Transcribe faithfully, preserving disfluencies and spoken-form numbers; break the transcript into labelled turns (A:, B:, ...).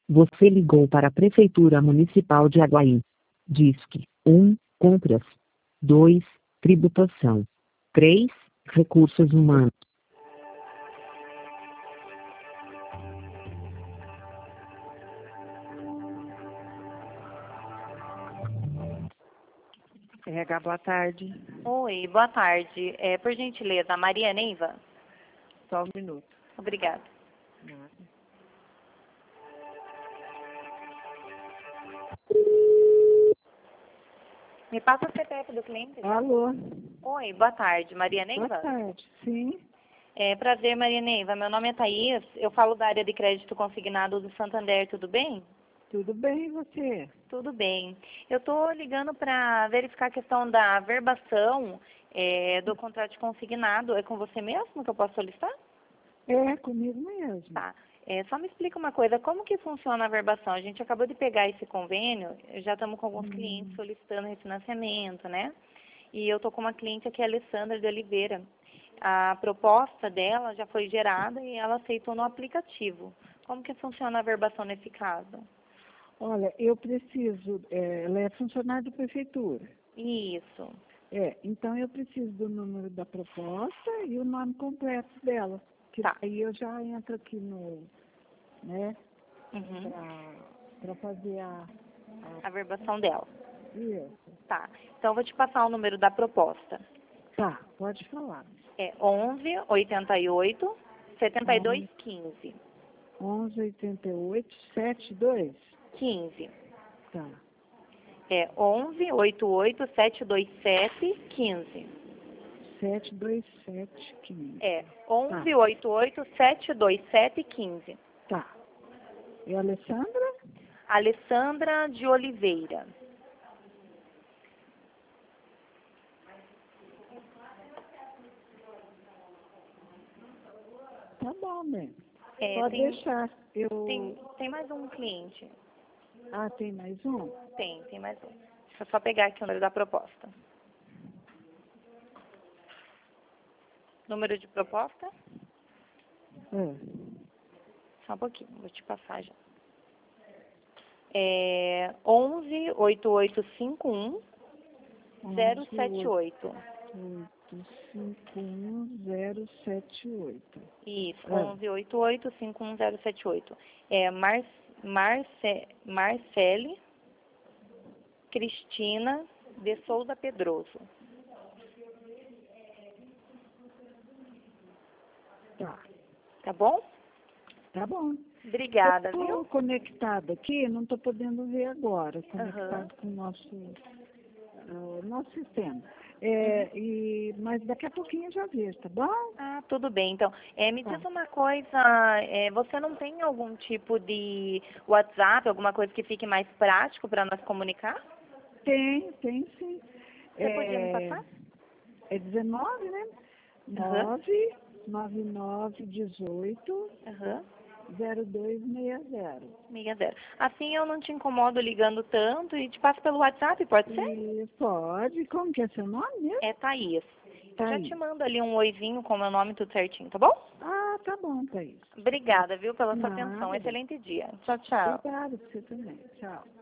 A: Você ligou para a Prefeitura Municipal de Aguaí. Disque um, compras. dois, tributação. três, recursos humanos.
B: R H, boa tarde.
C: Oi, boa tarde. É, por gentileza, a Maria Neiva?
B: Só um minuto.
C: Obrigada. Me passa o C P F do cliente.
B: Alô?
C: Oi, boa tarde. Maria Neiva?
B: Boa tarde. Sim.
C: É, prazer, Maria Neiva. Meu nome é Thaís. Eu falo da área de crédito consignado do Santander. Tudo bem?
B: Tudo bem, e você?
C: Tudo bem. Eu estou ligando para verificar a questão da verbação é, do contrato consignado. É com você mesmo que eu posso solicitar?
B: É, comigo mesmo.
C: Tá. É, só me explica uma coisa, como que funciona a verbação? A gente acabou de pegar esse convênio, já estamos com alguns
B: Hum.
C: clientes solicitando refinanciamento, né? E eu estou com uma cliente aqui, a Alessandra de Oliveira. A proposta dela já foi gerada e ela aceitou no aplicativo. Como que funciona a verbação nesse caso?
B: Olha, eu preciso, é, ela é funcionária da prefeitura.
C: Isso.
B: É, então eu preciso do número da proposta e o nome completo dela. Que
C: Tá.
B: aí eu já entro aqui no, né,
C: Uhum.
B: para fazer a,
C: A verbação dela.
B: Isso.
C: Tá. Então eu vou te passar o número da proposta.
B: Tá, pode falar.
C: É onze, oitenta e oito, setenta e dois, quinze.
B: onze, oitenta e oito, setenta e dois?
C: quinze.
B: Tá.
C: É onze, oitenta e oito, setecentos e vinte e sete, quinze.
B: sete dois sete, quinze.
C: É onze,
B: Tá.
C: oitenta e oito, setecentos e vinte e sete, quinze.
B: Tá. E a Alessandra?
C: Alessandra de Oliveira.
B: Tá bom, né?
C: É,
B: Pode
C: tem,
B: deixar. Eu...
C: tem, tem mais um cliente.
B: Ah, tem mais um?
C: Tem, tem mais um. Deixa eu só pegar aqui o número da proposta. Número de proposta?
B: É.
C: Só um pouquinho, vou te passar já. É onze, oitenta e oito, cinquenta e um, zero sete oito.
B: oito cinco um zero sete oito.
C: Isso,
B: É.
C: onze, oitenta e oito, cinquenta e um, zero sete oito. É Mar, Marce, Marcele Cristina de Souza Pedroso.
B: Tá.
C: Tá bom?
B: Tá bom.
C: Obrigada,
B: eu tô
C: viu?
B: conectada aqui, não estou podendo ver agora, conectado
C: Uhum.
B: com o nosso, uh, nosso sistema. É,
C: Uhum.
B: e, mas daqui a pouquinho eu já vejo, tá bom?
C: Ah, tudo bem. Então, é, me
B: Tá.
C: diz uma coisa, é, você não tem algum tipo de WhatsApp, alguma coisa que fique mais prático para nós comunicar?
B: Tem, tem sim.
C: Você
B: É,
C: podia me passar?
B: é dezenove, né?
C: Aham.
B: nove nove nove dezoito
C: Aham.
B: zero dois seis zero.
C: Amiga zero. Assim eu não te incomodo ligando tanto e te passo pelo WhatsApp, pode ser?
B: E pode, como que é seu nome mesmo?
C: É Thaís. Eu já
B: Thaís.
C: te mando ali um oizinho com meu nome tudo certinho, tá bom?
B: Ah, tá bom, Thaís.
C: Obrigada, viu, pela sua atenção.
B: Nada.
C: Excelente dia. Tchau, tchau.
B: Obrigada por você também. Tchau.